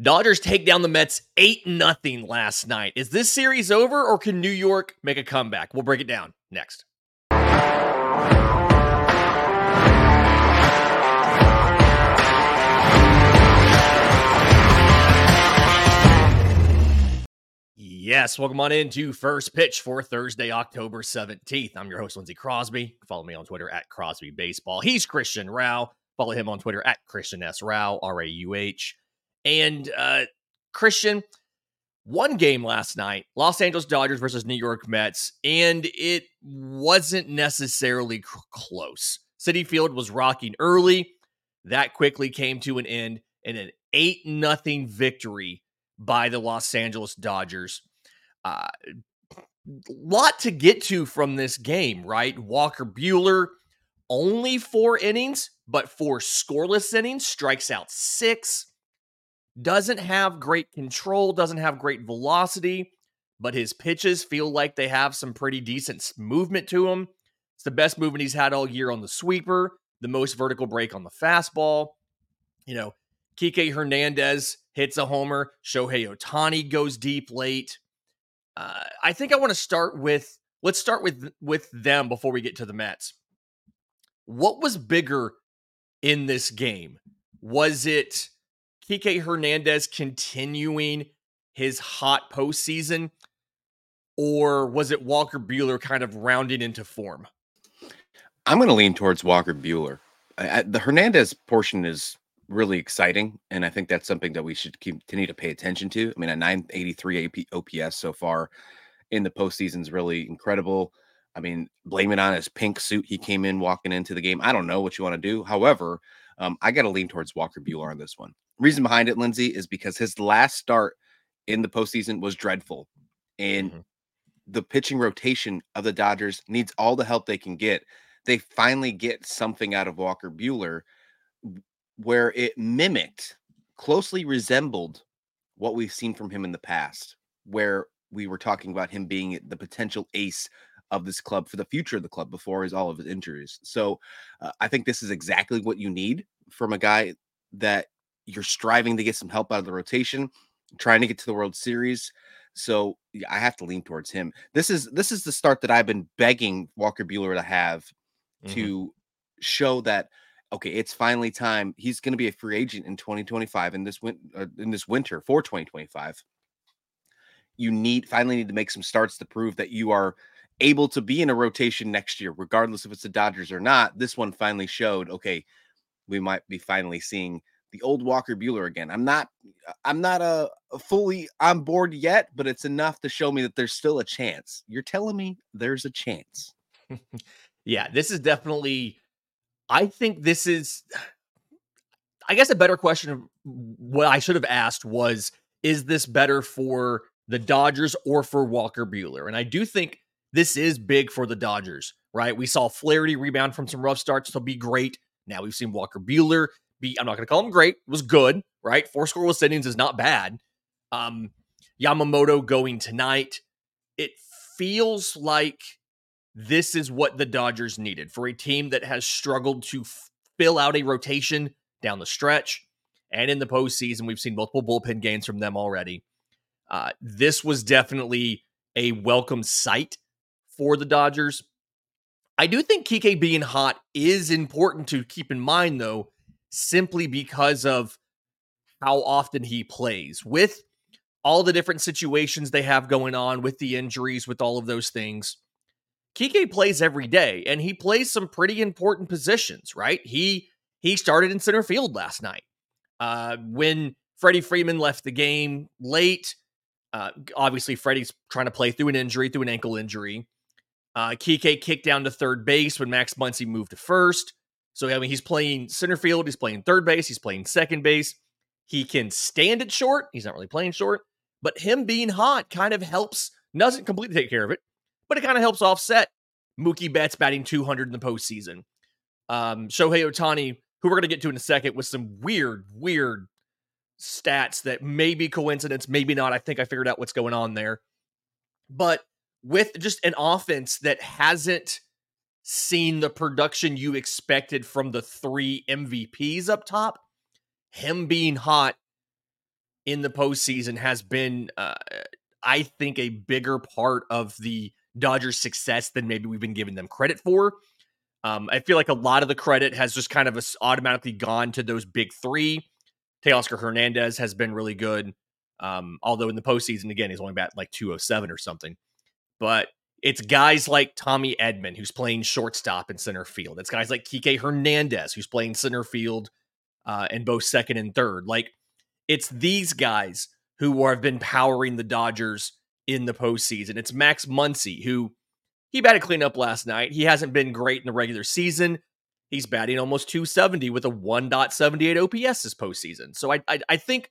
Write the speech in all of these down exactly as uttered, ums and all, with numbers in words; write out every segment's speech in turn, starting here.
Dodgers take down the Mets eight nothing last night. Is this series over, or can New York make a comeback? We'll break it down next. Yes, welcome on into First Pitch for Thursday, October seventeenth. I'm your host, Lindsey Crosby. Follow me on Twitter at Crosby Baseball. He's Christian Rao. Follow him on Twitter at Christian S. Rao, R A U H. And uh, Christian, one game last night, Los Angeles Dodgers versus New York Mets, and it wasn't necessarily c- close. Citi Field was rocking early. That quickly came to an end in an eight nothing victory by the Los Angeles Dodgers. Uh, lot to get to from this game, right? Walker Buehler, only four innings, but four scoreless innings, strikes out six. Doesn't have great control, doesn't have great velocity, but his pitches feel like they have some pretty decent movement to them. It's the best movement he's had all year on the sweeper, the most vertical break on the fastball. You know, Kike Hernandez hits a homer. Shohei Ohtani goes deep late. Uh, I think I want to start with, let's start with, with them before we get to the Mets. What was bigger in this game? Was it Kike Hernandez continuing his hot postseason, or was it Walker Buehler kind of rounding into form? I'm going to lean towards Walker Buehler. I, I, the Hernandez portion is really exciting, and I think that's something that we should continue to pay attention to. I mean, a nine eighty-three A P, O P S so far in the postseason is really incredible. I mean, blame it on his pink suit he came in walking into the game. I don't know what you want to do. However, um, I got to lean towards Walker Buehler on this one. Reason behind it, Lindsey, is because his last start in the postseason was dreadful, and mm-hmm. the pitching rotation of the Dodgers needs all the help they can get. They finally get something out of Walker Buehler where it mimicked, closely resembled what we've seen from him in the past, where we were talking about him being the potential ace of this club for the future of the club before his all of his injuries. So uh, I think this is exactly what you need from a guy that you're striving to get some help out of the rotation, trying to get to the World Series. So yeah, I have to lean towards him. This is this is the start that I've been begging Walker Buehler to have mm-hmm. to show that, okay, it's finally time. He's going to be a free agent in twenty twenty-five in this win- uh, in this winter for twenty twenty-five. You need finally need to make some starts to prove that you are able to be in a rotation next year, regardless if it's the Dodgers or not. This one finally showed, okay, we might be finally seeing the old Walker Buehler again. I'm not, I'm not a, a fully on board yet, but it's enough to show me that there's still a chance. You're telling me there's a chance. Yeah, this is definitely, I think this is, I guess a better question of what I should have asked was, is this better for the Dodgers or for Walker Buehler? And I do think this is big for the Dodgers, right? We saw Flaherty rebound from some rough starts to be great. Now we've seen Walker Buehler be, I'm not going to call him great, it was good, right? Four scoreless innings is not bad. Um, Yamamoto going tonight. It feels like this is what the Dodgers needed for a team that has struggled to f- fill out a rotation down the stretch. And in the postseason, we've seen multiple bullpen games from them already. Uh, this was definitely a welcome sight for the Dodgers. I do think Kike being hot is important to keep in mind, though, simply because of how often he plays. With all the different situations they have going on, with the injuries, with all of those things, Kike plays every day, and he plays some pretty important positions, right? He he started in center field last night. Uh, when Freddie Freeman left the game late, uh, obviously Freddie's trying to play through an injury, through an ankle injury. Uh, Kike kicked down to third base when Max Muncy moved to first. So, I mean, he's playing center field, he's playing third base, he's playing second base. He can stand at short. He's not really playing short, but him being hot kind of helps, doesn't completely take care of it, but it kind of helps offset Mookie Betts batting two hundred in the postseason. Um, Shohei Ohtani, who we're going to get to in a second, with some weird, weird stats that may be coincidence, maybe not. I think I figured out what's going on there. But with just an offense that hasn't seen the production you expected from the three M V Ps up top, him being hot in the postseason has been, uh, I think, a bigger part of the Dodgers' success than maybe we've been giving them credit for. Um, I feel like a lot of the credit has just kind of automatically gone to those big three. Teoscar Hernandez has been really good. Um, although in the postseason, again, he's only batting like two oh seven or something. But it's guys like Tommy Edman, who's playing shortstop in center field. It's guys like Kike Hernandez, who's playing center field uh, and both second and third. Like, it's these guys who have been powering the Dodgers in the postseason. It's Max Muncy, who he batted cleanup last night. He hasn't been great in the regular season. He's batting almost two seventy with a one point seven eight O P S this postseason. So I, I, I think,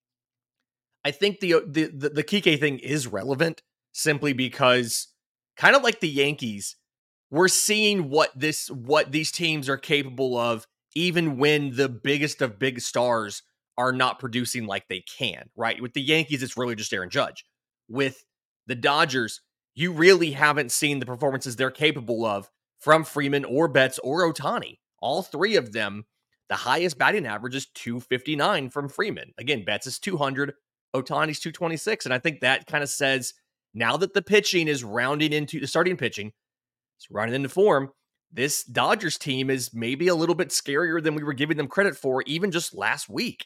I think the the the, the Kike thing is relevant simply because, kind of like the Yankees, we're seeing what this what these teams are capable of, even when the biggest of big stars are not producing like they can. Right? With the Yankees, it's really just Aaron Judge. With the Dodgers, you really haven't seen the performances they're capable of from Freeman or Betts or Ohtani. All three of them, the highest batting average is two fifty-nine from Freeman. Again, Betts is two hundred, Ohtani's two twenty-six. And I think that kind of says, now that the pitching is rounding into the starting pitching, it's rounding into form, this Dodgers team is maybe a little bit scarier than we were giving them credit for even just last week.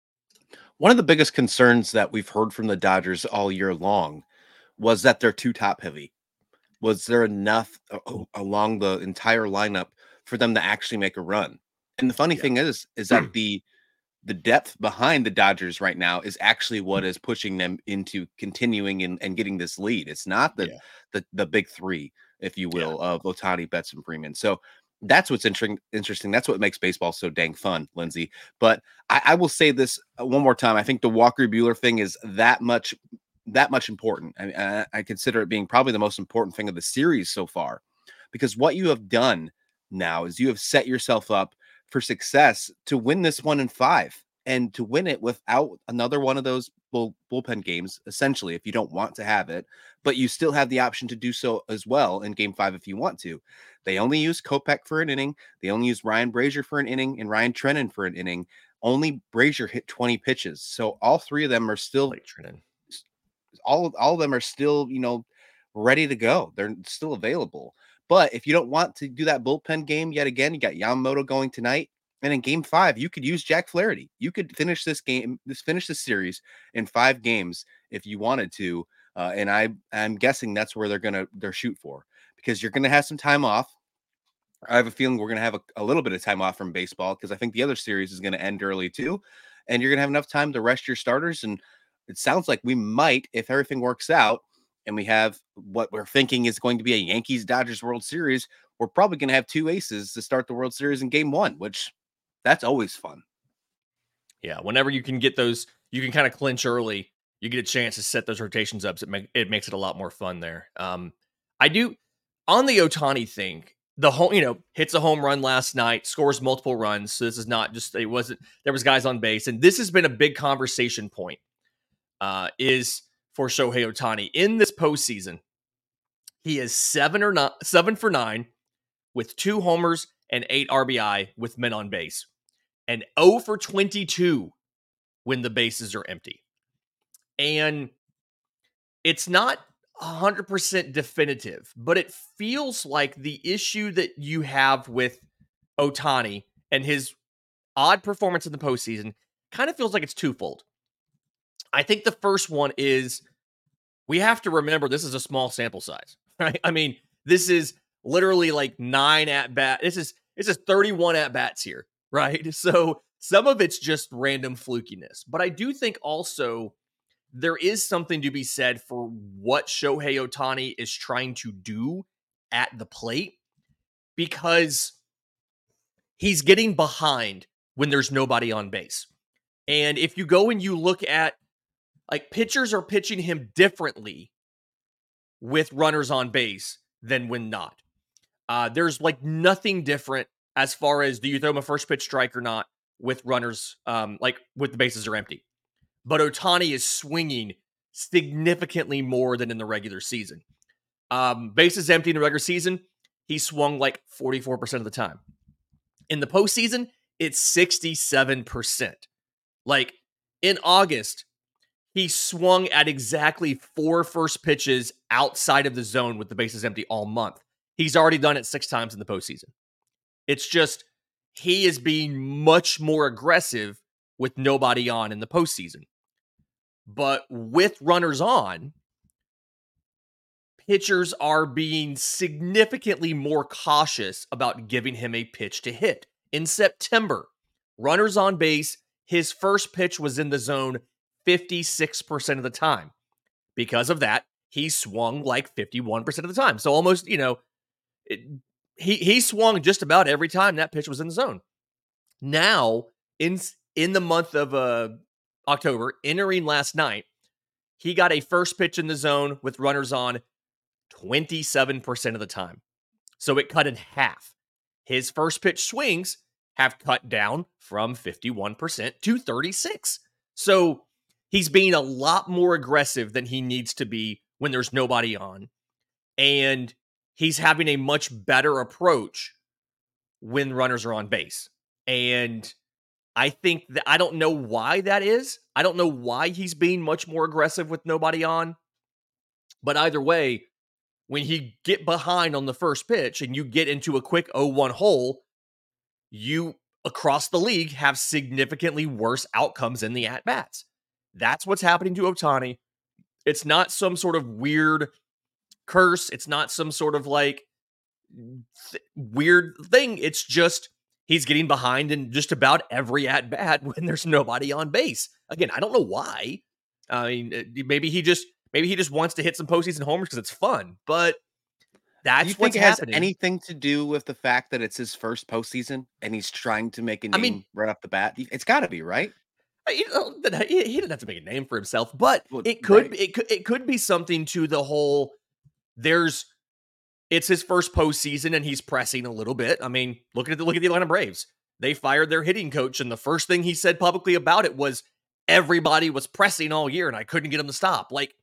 One of the biggest concerns that we've heard from the Dodgers all year long was that they're too top heavy. Was there enough uh, along the entire lineup for them to actually make a run? And the funny yeah. thing is, is that the the depth behind the Dodgers right now is actually what is pushing them into continuing and, and getting this lead. It's not the, yeah. the the big three, if you will, yeah. of Ohtani, Betts, and Freeman. So that's what's interesting. Interesting. That's what makes baseball so dang fun, Lindsay. But I, I will say this one more time. I think the Walker Buehler thing is that much that much important. I, I, I consider it being probably the most important thing of the series so far, because what you have done now is you have set yourself up for success to win this one in five and to win it without another one of those bull, bullpen games, essentially, if you don't want to have it, but you still have the option to do so as well in game five if you want to. They only use Kopech for an inning. They only use Ryan Brazier for an inning and Ryan Trenin for an inning. Only Brazier hit twenty pitches. So all three of them are still like Trenin. all, all of them are still, you know, ready to go. They're still available. But if you don't want to do that bullpen game yet again, you got Yamamoto going tonight. And in game five, you could use Jack Flaherty. You could finish this game, this finish this series in five games if you wanted to. Uh, and I, I'm guessing that's where they're gonna they're shoot for, because you're gonna have some time off. I have a feeling we're gonna have a, a little bit of time off from baseball, because I think the other series is gonna end early too, and you're gonna have enough time to rest your starters. And it sounds like we might, if everything works out, and we have what we're thinking is going to be a Yankees-Dodgers World Series, we're probably going to have two aces to start the World Series in game one, which that's always fun. Yeah, whenever you can get those, you can kind of clinch early, you get a chance to set those rotations up. So it, make, it makes it a lot more fun there. Um, I do, on the Ohtani thing, the home, you know, hits a home run last night, scores multiple runs. So this is not just, it wasn't, there was guys on base. And this has been a big conversation point, uh, is for Shohei Ohtani in this postseason. He is seven or not seven for nine with two homers and eight R B I with men on base, and zero for twenty-two when the bases are empty. And it's not one hundred percent definitive, but it feels like the issue that you have with Ohtani and his odd performance in the postseason kind of feels like it's twofold. I think the first one is, we have to remember this is a small sample size, right? I mean, this is literally like nine at bat. This is this is thirty-one at bats here, right? So some of it's just random flukiness, but I do think also there is something to be said for what Shohei Ohtani is trying to do at the plate, because he's getting behind when there's nobody on base. And if you go and you look at, like, pitchers are pitching him differently with runners on base than when not. Uh, there's like nothing different as far as, do you throw him a first pitch strike or not with runners, um, like with the bases are empty. But Ohtani is swinging significantly more than in the regular season. Um, bases empty in the regular season, he swung like forty-four percent of the time. In the postseason, it's sixty-seven percent. Like in August, he swung at exactly four first pitches outside of the zone with the bases empty all month. He's already done it six times in the postseason. It's just he is being much more aggressive with nobody on in the postseason. But with runners on, pitchers are being significantly more cautious about giving him a pitch to hit. In September, runners on base, his first pitch was in the zone fifty-six percent of the time. Because of that, he swung like fifty-one percent of the time. So almost, you know, it, he he swung just about every time that pitch was in the zone. Now, in in the month of uh, October, entering last night, he got a first pitch in the zone with runners on twenty-seven percent of the time. So it cut in half. His first pitch swings have cut down from fifty-one percent to thirty-six. So he's being a lot more aggressive than he needs to be when there's nobody on. And he's having a much better approach when runners are on base. And I think that I don't know why that is. I don't know why he's being much more aggressive with nobody on. But either way, when you get behind on the first pitch and you get into a quick oh one hole, you across the league have significantly worse outcomes in the at-bats. That's what's happening to Ohtani. It's not some sort of weird curse. It's not some sort of like th- weird thing. It's just he's getting behind in just about every at-bat when there's nobody on base. Again, I don't know why. I mean, maybe he just maybe he just wants to hit some postseason homers because it's fun. But that's Do you what's think it has happening. anything to do with the fact that it's his first postseason and he's trying to make a I name mean, right off the bat? It's got to be, right? You know, he, he didn't have to make a name for himself, but Well, it could right. it could it could be something to the whole. There's it's his first postseason and he's pressing a little bit. I mean, look at the look at the Atlanta Braves. They fired their hitting coach, and the first thing he said publicly about it was everybody was pressing all year, and I couldn't get him to stop. Like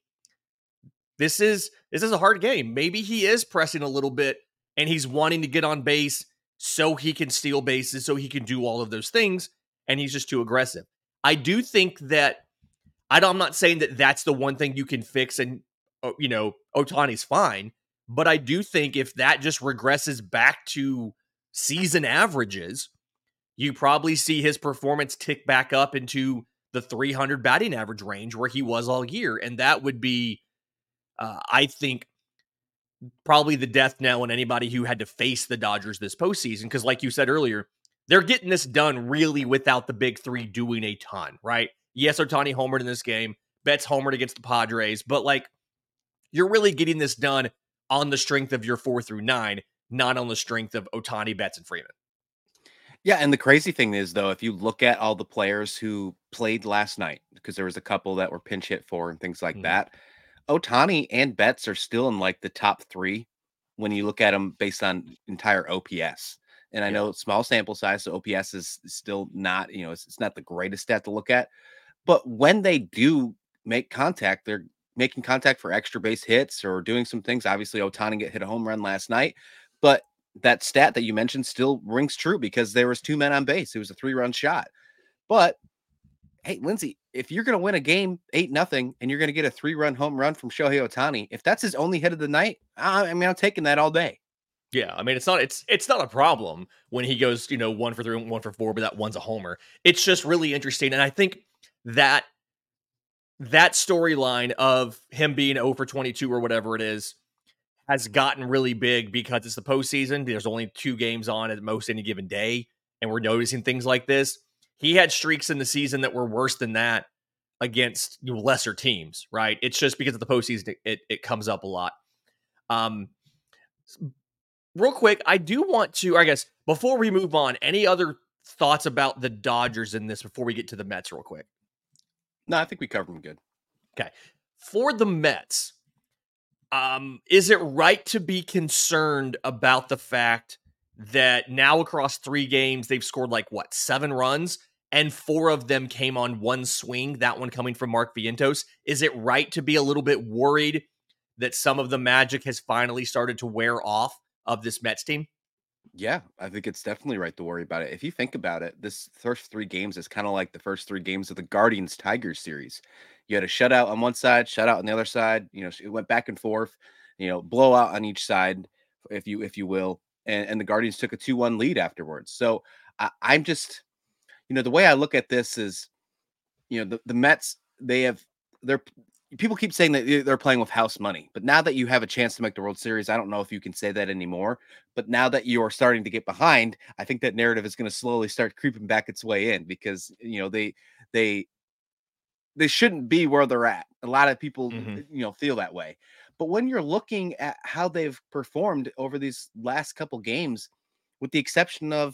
this is this is a hard game. Maybe he is pressing a little bit, and he's wanting to get on base so he can steal bases, so he can do all of those things, and he's just too aggressive. I do think that I don't, I'm not saying that that's the one thing you can fix and, you know, Ohtani's fine. But I do think if that just regresses back to season averages, you probably see his performance tick back up into the three hundred batting average range where he was all year. And that would be, uh, I think, probably the death knell on anybody who had to face the Dodgers this postseason. Because like you said earlier, they're getting this done really without the big three doing a ton, right? Yes, Ohtani homered in this game. Betts homered against the Padres. But, like, you're really getting this done on the strength of your four through nine, not on the strength of Ohtani, Betts, and Freeman. Yeah, and the crazy thing is, though, if you look at all the players who played last night, because there was a couple that were pinch hit for and things like Mhm. that, Ohtani and Betts are still in, like, the top three when you look at them based on entire O P S. And I Yeah. know small sample size, so O P S is still not, you know, it's, it's not the greatest stat to look at. But when they do make contact, they're making contact for extra base hits or doing some things. Obviously, Ohtani get hit a home run last night, but that stat that you mentioned still rings true because there was two men on base. It was a three-run shot. But hey, Lindsay, if you're going to win a game eight nothing and you're going to get a three-run home run from Shohei Ohtani, if that's his only hit of the night, I, I mean, I'm taking that all day. Yeah, I mean it's not it's it's not a problem when he goes, you know, one for three, one for four, but that one's a homer. It's just really interesting. And I think that that storyline of him being oh for twenty-two or whatever it is has gotten really big because it's the postseason. There's only two games on at most any given day, and we're noticing things like this. He had streaks in the season that were worse than that against lesser teams, right? It's just because of the postseason, it, it, it comes up a lot. Um, real quick, I do want to, I guess, before we move on, any other thoughts about the Dodgers in this before we get to the Mets real quick? No, I think we covered them good. Okay. For the Mets, um, is it right to be concerned about the fact that now across three games, they've scored like, what, seven runs? And four of them came on one swing, that one coming from Mark Vientos. Is it right to be a little bit worried that some of the magic has finally started to wear off of this Mets team? Yeah, I think it's definitely right to worry about it. If you think about it, this first three games is kind of like the first three games of the Guardians Tigers series. You had a shutout on one side, shutout on the other side. You know, it went back and forth. You know, blowout on each side, if you if you will. And, and the Guardians took a two one lead afterwards. So I, I'm just, you know, the way I look at this is, you know, the, the Mets, they have they're people keep saying that they're playing with house money, but now that you have a chance to make the World Series, I don't know if you can say that anymore. But now that you are starting to get behind, I think that narrative is going to slowly start creeping back its way in because you know they they they shouldn't be where they're at. A lot of people Hmm. you know feel that way. But when you're looking at how they've performed over these last couple games, with the exception of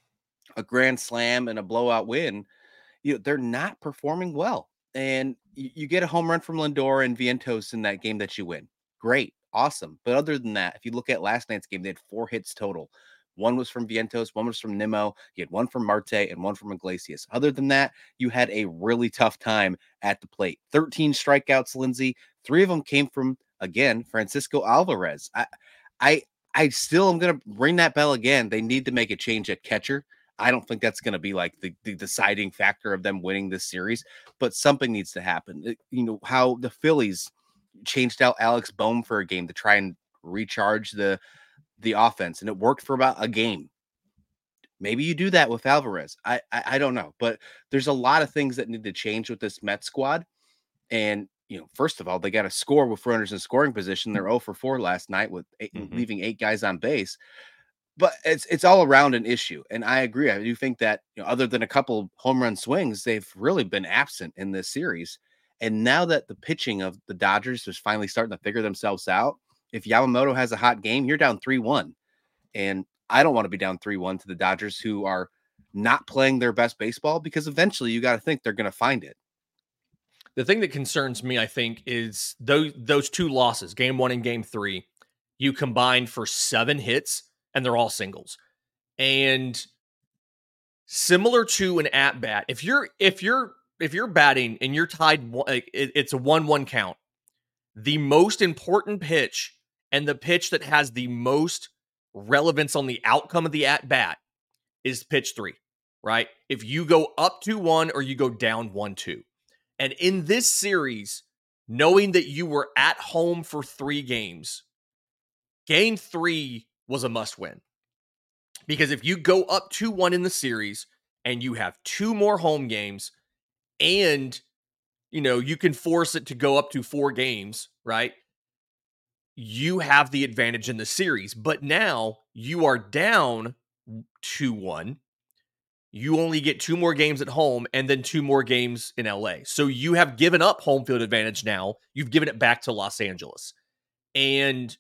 a grand slam and a blowout win, you know, they're not performing well. And you, you get a home run from Lindor and Vientos in that game that you win. Great. Awesome. But other than that, if you look at last night's game, they had four hits total. One was from Vientos, one was from Nimmo. You had one from Marte and one from Iglesias. Other than that, you had a really tough time at the plate. thirteen strikeouts, Lindsay. Three of them came from, again, Francisco Alvarez. I, I, I still am going to ring that bell again. They need to make a change at catcher. I don't think that's going to be like the, the deciding factor of them winning this series, but something needs to happen. It- you know, how the Phillies changed out Alex Bohm for a game to try and recharge the the offense, and it worked for about a game. Maybe you do that with Alvarez. I, I I don't know, but there's a lot of things that need to change with this Met squad. And you know, first of all, they got to score with runners in scoring position. They're zero for four last night with eight, Hmm. leaving eight guys on base. But it's it's all around an issue, and I agree. I do think that, you know, other than a couple home run swings, they've really been absent in this series. And now that the pitching of the Dodgers is finally starting to figure themselves out, if Yamamoto has a hot game, you're down three one. And I don't want to be down three one to the Dodgers, who are not playing their best baseball, because eventually you got to think they're going to find it. The thing that concerns me, I think, is those those two losses, game one and game three, you combined for seven hits, and they're all singles. And similar to an at bat, if you're if you're if you're batting and you're tied, it, it's a one one count. The most important pitch and the pitch that has the most relevance on the outcome of the at bat is pitch three, right? If you go up two one or you go down one two. And in this series, knowing that you were at home for three games, game three was a must win. Because if you go up two one in the series and you have two more home games and, you know, you can force it to go up to four games, right? You have the advantage in the series. But now you are down two one. You only get two more games at home and then two more games in L A. So you have given up home field advantage now. You've given it back to Los Angeles. And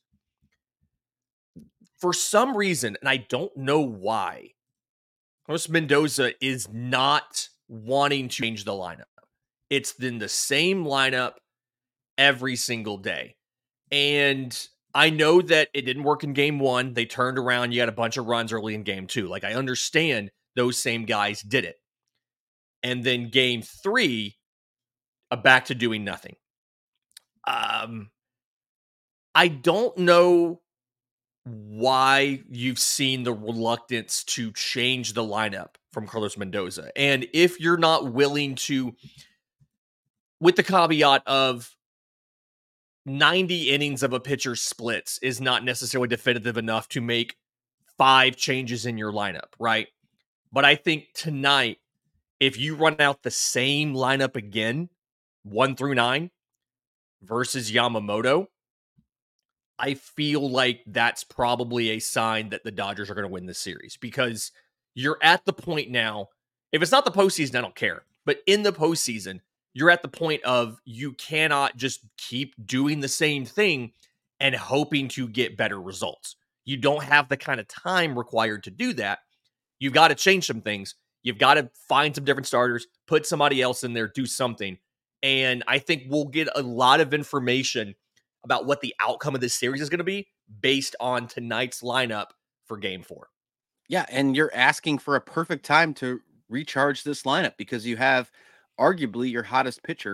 for some reason, and I don't know why, Carlos Mendoza is not wanting to change the lineup. It's been the same lineup every single day. And I know that it didn't work in game one. They turned around. You got a bunch of runs early in game two. Like, I understand those same guys did it. And then game three, uh, back to doing nothing. Um, I don't know why you've seen the reluctance to change the lineup from Carlos Mendoza. And if you're not willing to, with the caveat of ninety innings of a pitcher's splits is not necessarily definitive enough to make five changes in your lineup, right? But I think tonight, if you run out the same lineup again, one through nine versus Yamamoto, I feel like that's probably a sign that the Dodgers are going to win this series because you're at the point now. If it's not the postseason, I don't care. But in the postseason, you're at the point of you cannot just keep doing the same thing and hoping to get better results. You don't have the kind of time required to do that. You've got to change some things. You've got to find some different starters, put somebody else in there, do something. And I think we'll get a lot of information about what the outcome of this series is going to be based on tonight's lineup for game four. Yeah, and you're asking for a perfect time to recharge this lineup because you have arguably your hottest pitcher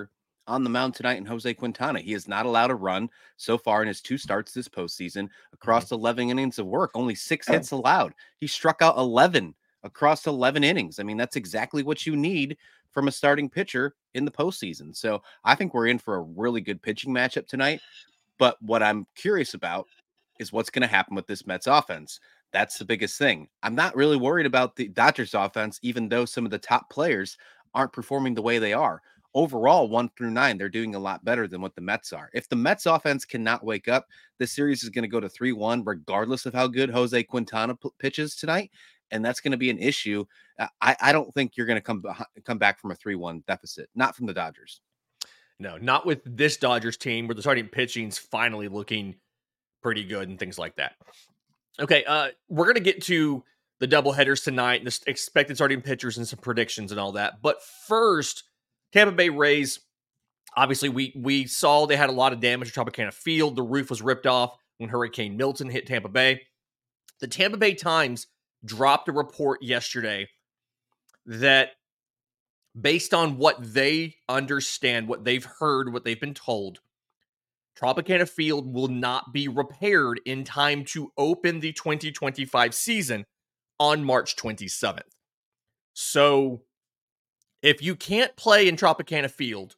on the mound tonight in Jose Quintana. He is not allowed to run so far in his two starts this postseason Mhm. across eleven innings of work, only six hits allowed. He struck out eleven across eleven innings. I mean, that's exactly what you need from a starting pitcher in the postseason. So I think we're in for a really good pitching matchup tonight. But what I'm curious about is what's going to happen with this Mets offense. That's the biggest thing. I'm not really worried about the Dodgers offense, even though some of the top players aren't performing the way they are. Overall, one through nine, they're doing a lot better than what the Mets are. If the Mets offense cannot wake up, this series is going to go to three one, regardless of how good Jose Quintana p- pitches tonight. And that's going to be an issue. Uh, I, I don't think you're going to come, beh- come back from a three one deficit, not from the Dodgers. No, not with this Dodgers team where the starting pitching's finally looking pretty good and things like that. Okay, uh, we're gonna get to the doubleheaders tonight and the expected starting pitchers and some predictions and all that. But first, Tampa Bay Rays. Obviously, we we saw they had a lot of damage to Tropicana Field. The roof was ripped off when Hurricane Milton hit Tampa Bay. The Tampa Bay Times dropped a report yesterday that, based on what they understand, what they've heard, what they've been told, Tropicana Field will not be repaired in time to open the twenty twenty-five season on March twenty-seventh. So, if you can't play in Tropicana Field,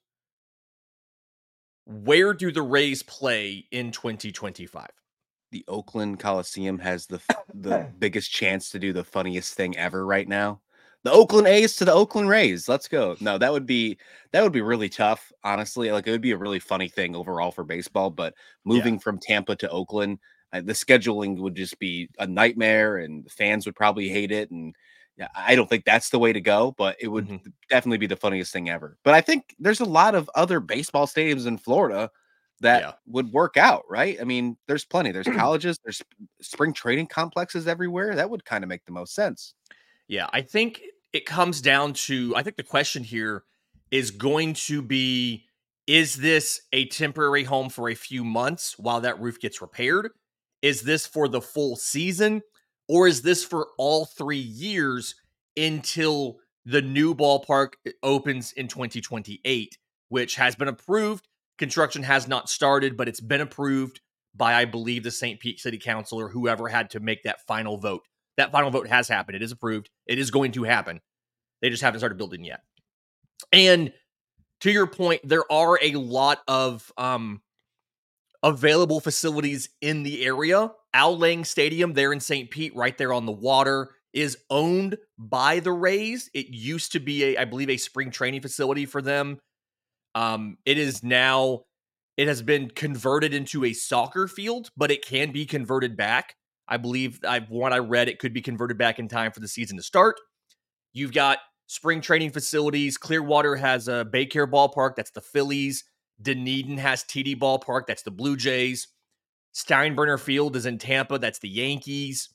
where do the Rays play in twenty twenty-five? The Oakland Coliseum has the the biggest chance to do the funniest thing ever right now. The Oakland A's to the Oakland Rays. Let's go. No, that would be that would be really tough, honestly. Like it would be a really funny thing overall for baseball, but Yeah. moving from Tampa to Oakland, uh, the scheduling would just be a nightmare and the fans would probably hate it and yeah, I don't think that's the way to go, but it would Mm-hmm. definitely be the funniest thing ever. But I think there's a lot of other baseball stadiums in Florida that Yeah. would work out, right? I mean, there's plenty. There's colleges, there's spring training complexes everywhere. That would kind of make the most sense. Yeah. I think it comes down to, I think the question here is going to be, is this a temporary home for a few months while that roof gets repaired? Is this for the full season? Or is this for all three years until the new ballpark eh, opens in twenty twenty-eight, which has been approved? Construction has not started, but it's been approved by, I believe, the Saint Pete City Council or whoever had to make that final vote. That final vote has happened. It is approved. It is going to happen. They just haven't started building yet. And to your point, there are a lot of um, available facilities in the area. Al Lang Stadium there in Saint Pete, right there on the water, is owned by the Rays. It used to be, a, I believe, a spring training facility for them. Um, it is now, it has been converted into a soccer field, but it can be converted back. I believe I've what I read, it could be converted back in time for the season to start. You've got spring training facilities. Clearwater has a Baycare ballpark. That's the Phillies. Dunedin has T D Ballpark. That's the Blue Jays. Steinbrenner Field is in Tampa. That's the Yankees.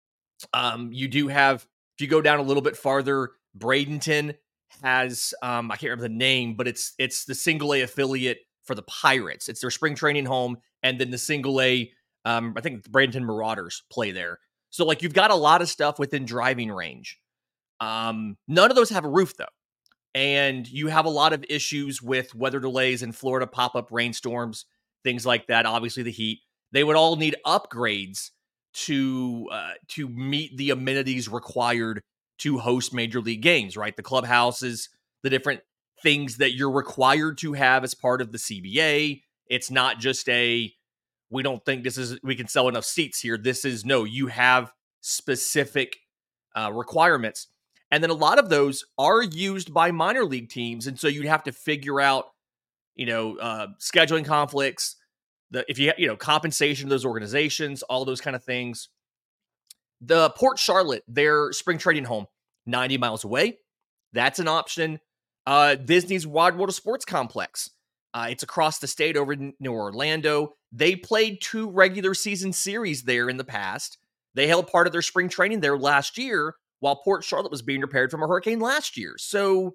Um, you do have, if you go down a little bit farther, Bradenton has, um, I can't remember the name, but it's it's the single A affiliate for the Pirates. It's their spring training home, and then the single A, um, I think the Bradenton Marauders play there. So like you've got a lot of stuff within driving range. Um, none of those have a roof though. And you have a lot of issues with weather delays in Florida, pop up rainstorms, things like that. Obviously, the heat. They would all need upgrades to uh, to meet the amenities required to host major league games. Right, the clubhouses, the different things that you're required to have as part of the C B A. It's not just a, we don't think this is, we can sell enough seats here. This is, no, you have specific uh, requirements. And then a lot of those are used by minor league teams. And so you'd have to figure out, you know, uh, scheduling conflicts, the, if you, you know, compensation to those organizations, all those kind of things. The Port Charlotte, their spring training home, ninety miles away. That's an option. Uh, Disney's Wide World of Sports Complex. Uh, it's across the state over in New Orlando. They played two regular season series there in the past. They held part of their spring training there last year while Port Charlotte was being repaired from a hurricane last year. So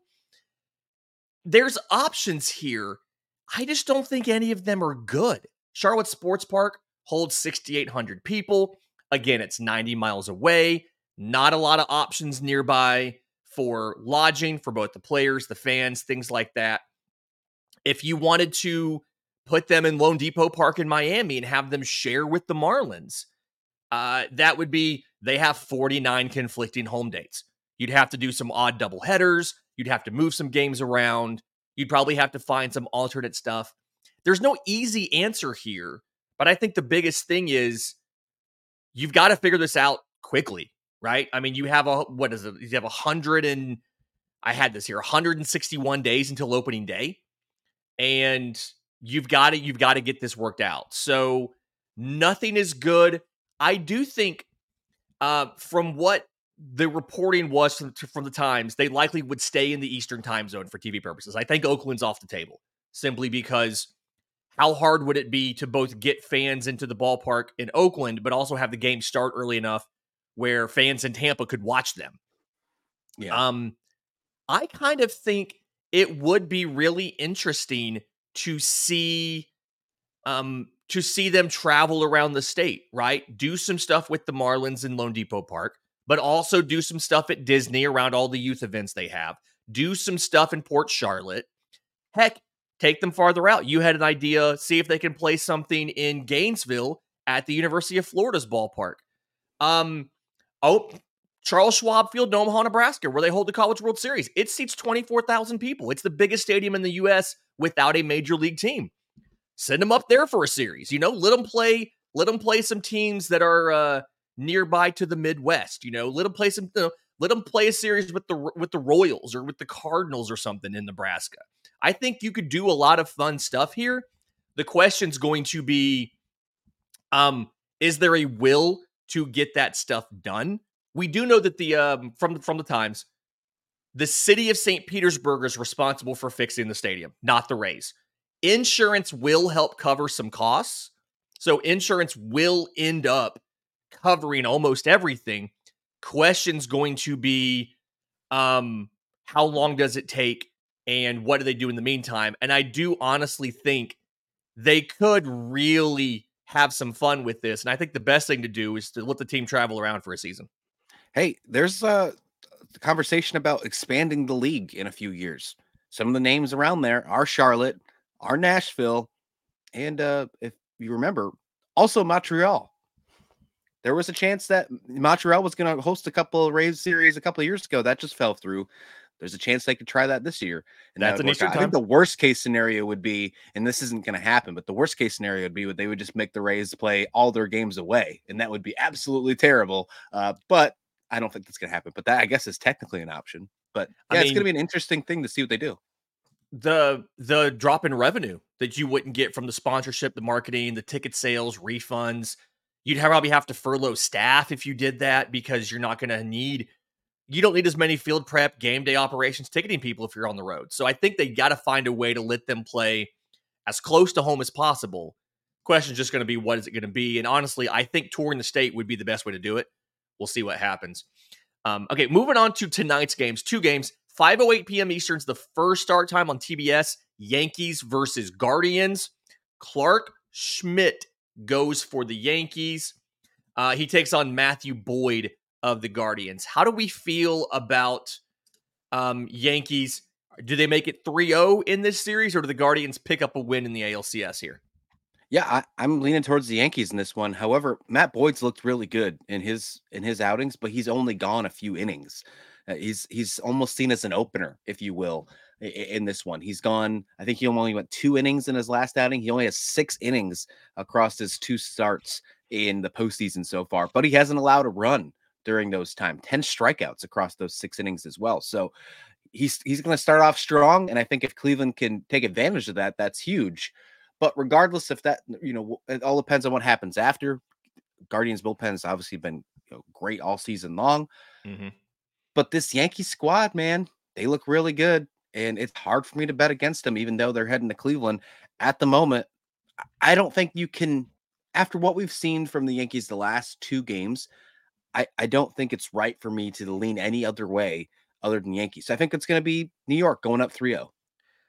there's options here. I just don't think any of them are good. Charlotte Sports Park holds sixty-eight hundred people. Again, it's ninety miles away. Not a lot of options nearby for lodging for both the players, the fans, things like that. If you wanted to put them in Lone Depot Park in Miami and have them share with the Marlins, uh, that would be, they have forty-nine conflicting home dates. You'd have to do some odd double headers. You'd have to move some games around. You'd probably have to find some alternate stuff. There's no easy answer here, but I think the biggest thing is you've got to figure this out quickly, right? I mean, you have a, what is it? You have a hundred and, I had this here, one hundred sixty-one days until opening day. And you've got to, you've got to get this worked out. So nothing is good. I do think uh, from what the reporting was from, from the Times, they likely would stay in the Eastern time zone for T V purposes. I think Oakland's off the table simply because how hard would it be to both get fans into the ballpark in Oakland, but also have the game start early enough where fans in Tampa could watch them? Yeah. Um, I kind of think it would be really interesting to see um, to see them travel around the state, right? Do some stuff with the Marlins in Lone Depot Park, but also do some stuff at Disney around all the youth events they have. Do some stuff in Port Charlotte. Heck, take them farther out. You had an idea, see if they can play something in Gainesville at the University of Florida's ballpark. Um, oh, Charles Schwab Field in Omaha, Nebraska, where they hold the College World Series. It seats twenty-four thousand people. It's the biggest stadium in the U S without a major league team. Send them up there for a series. You know, let them play. Let them play some teams that are uh, nearby to the Midwest. You know, let them play some. You know, let them play a series with the with the Royals or with the Cardinals or something in Nebraska. I think you could do a lot of fun stuff here. The question's going to be, um, is there a will to get that stuff done? We do know that the um, from from the Times, the city of Saint Petersburg is responsible for fixing the stadium, not the Rays. Insurance will help cover some costs, so insurance will end up covering almost everything. Question's going to be, um, how long does it take, and what do they do in the meantime? And I do honestly think they could really have some fun with this. And I think the best thing to do is to let the team travel around for a season. Hey, there's a conversation about expanding the league in a few years. Some of the names around there are Charlotte, are Nashville, and uh, if you remember, also Montreal. There was a chance that Montreal was going to host a couple of Rays series a couple of years ago. That just fell through. There's a chance they could try that this year. And That's an Eastern I time. think the worst case scenario would be, and this isn't going to happen, but the worst case scenario would be that they would just make the Rays play all their games away. And that would be absolutely terrible. Uh, but I don't think that's going to happen. But that, I guess, is technically an option. But yeah, I it's mean, going to be an interesting thing to see what they do. The the drop in revenue that you wouldn't get from the sponsorship, the marketing, the ticket sales, refunds. You'd probably have to furlough staff if you did that because you're not going to need, you don't need as many field prep, game day operations, ticketing people if you're on the road. So I think they got to find a way to let them play as close to home as possible. Question's just going to be, what is it going to be? And honestly, I think touring the state would be the best way to do it. We'll see what happens. Um, okay, moving on to tonight's games. Two games. five oh eight p.m. Eastern's the first start time on T B S. Yankees versus Guardians. Clark Schmidt goes for the Yankees. Uh, he takes on Matthew Boyd of the Guardians. How do we feel about um, Yankees? Do they make it three oh in this series, or do the Guardians pick up a win in the A L C S here? Yeah, I, I'm leaning towards the Yankees in this one. However, Matt Boyd's looked really good in his in his outings, but he's only gone a few innings. Uh, he's he's almost seen as an opener, if you will, in, in this one. He's gone. I think he only went two innings in his last outing. He only has six innings across his two starts in the postseason so far, but he hasn't allowed a run during those time. ten strikeouts across those six innings as well. So he's he's going to start off strong, and I think if Cleveland can take advantage of that, that's huge. But regardless if that, you know, it all depends on what happens after. Guardians bullpen has obviously been, you know, great all season long. Mm-hmm. But this Yankee squad, man, they look really good. And it's hard for me to bet against them, even though they're heading to Cleveland at the moment. I don't think you can, after what we've seen from the Yankees the last two games, I, I don't think it's right for me to lean any other way other than Yankees. I think it's going to be New York going up three oh.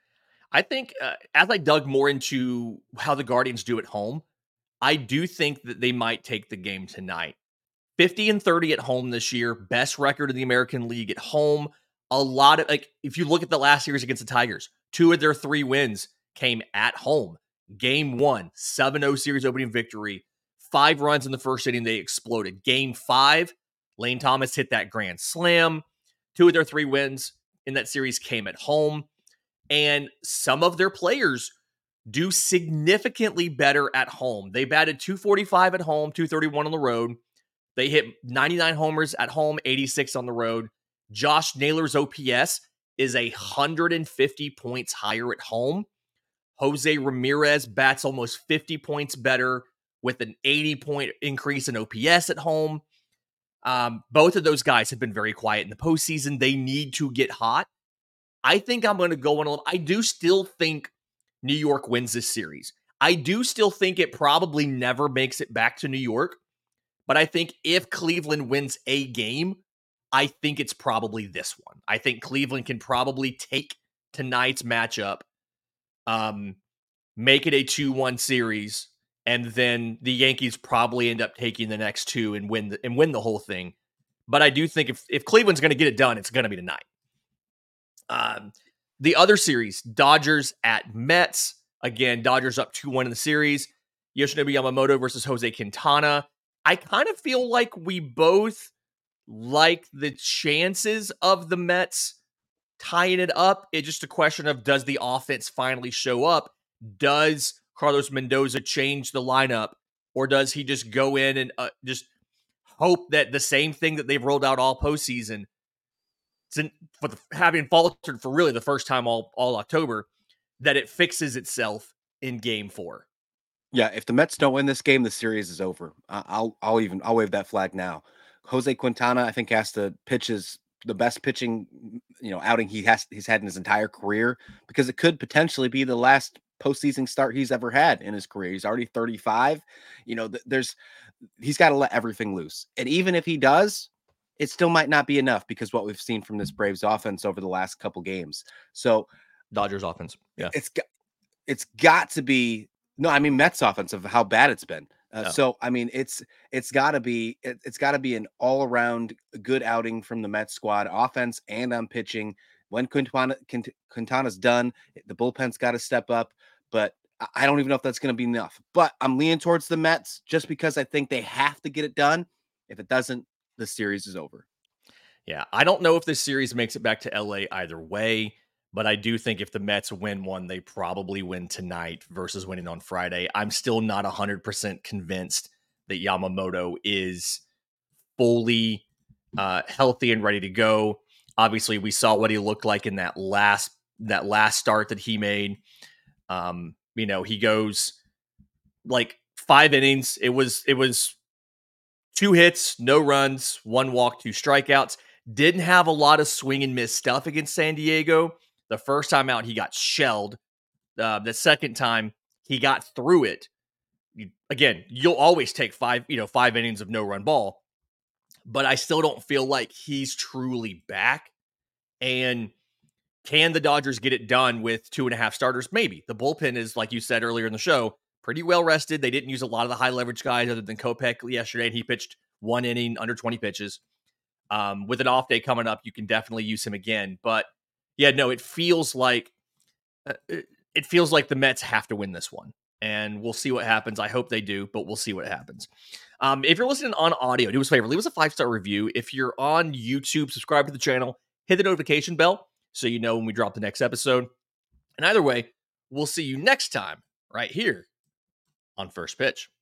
I think uh, as I dug more into how the Guardians do at home, I do think that they might take the game tonight. fifty and thirty at home this year, best record in the American League at home. A lot of, like, if you look at the last series against the Tigers, two of their three wins came at home. Game one, seven oh series opening victory. Five runs in the first inning, they exploded. Game five, Lane Thomas hit that grand slam. Two of their three wins in that series came at home. And some of their players do significantly better at home. They batted two forty-five at home, two thirty-one on the road. They hit ninety-nine homers at home, eighty-six on the road. Josh Naylor's O P S is one hundred fifty points higher at home. Jose Ramirez bats almost fifty points better with an eighty point increase in O P S at home. Um, both of those guys have been very quiet in the postseason. They need to get hot. I think I'm going to go on a little. I do still think New York wins this series. I do still think it probably never makes it back to New York. But I think if Cleveland wins a game, I think it's probably this one. I think Cleveland can probably take tonight's matchup, um, make it a two one series, and then the Yankees probably end up taking the next two and win the, and win the whole thing. But I do think if, if Cleveland's going to get it done, it's going to be tonight. Um, the other series, Dodgers at Mets. Again, Dodgers up two one in the series. Yoshinobu Yamamoto versus Jose Quintana. I kind of feel like we both like the chances of the Mets tying it up. It's just a question of, does the offense finally show up? Does Carlos Mendoza change the lineup? Or does he just go in and uh, just hope that the same thing that they've rolled out all postseason, for the, having faltered for really the first time all, all October, that it fixes itself in game four? Yeah, if the Mets don't win this game, the series is over. I- I'll I'll even I'll wave that flag now. Jose Quintana, I think, has to pitch his the best pitching, you know, outing he has he's had in his entire career, because it could potentially be the last postseason start he's ever had in his career. He's already thirty-five. You know, th- there's he's got to let everything loose. And even if he does, it still might not be enough, because what we've seen from this Braves offense over the last couple games. So Dodgers offense. Yeah. It's got it's got to be no, I mean Mets offense of how bad it's been. Uh, Oh. So I mean it's it's got to be it, it's got to be an all around good outing from the Mets squad, offense and on pitching. When Quintana Quint- Quintana's done, the bullpen's got to step up. But I- I don't even know if that's going to be enough. But I'm leaning towards the Mets just because I think they have to get it done. If it doesn't, the series is over. Yeah, I don't know if this series makes it back to L A either way, but I do think if the Mets win one, they probably win tonight versus winning on Friday. I'm still not one hundred percent convinced that Yamamoto is fully uh, healthy and ready to go. Obviously, we saw what he looked like in that last that last start that he made. Um, you know, he goes like five innings. It was it was two hits, no runs, one walk, two strikeouts. Didn't have a lot of swing and miss stuff against San Diego. The first time out, he got shelled. Uh, the second time, he got through it. You, again, you'll always take five, you know, five innings of no run ball, but I still don't feel like he's truly back. And can the Dodgers get it done with two and a half starters? Maybe. The bullpen is, like you said earlier in the show, pretty well rested. They didn't use a lot of the high leverage guys other than Kopech yesterday, and he pitched one inning, under twenty pitches. Um, with an off day coming up, you can definitely use him again. But yeah, no, it feels like uh, it feels like the Mets have to win this one, and we'll see what happens. I hope they do, but we'll see what happens. Um, if you're listening on audio, do us a favor, leave us a five star review. If you're on YouTube, subscribe to the channel, hit the notification bell so you know when we drop the next episode. And either way, we'll see you next time right here on First Pitch.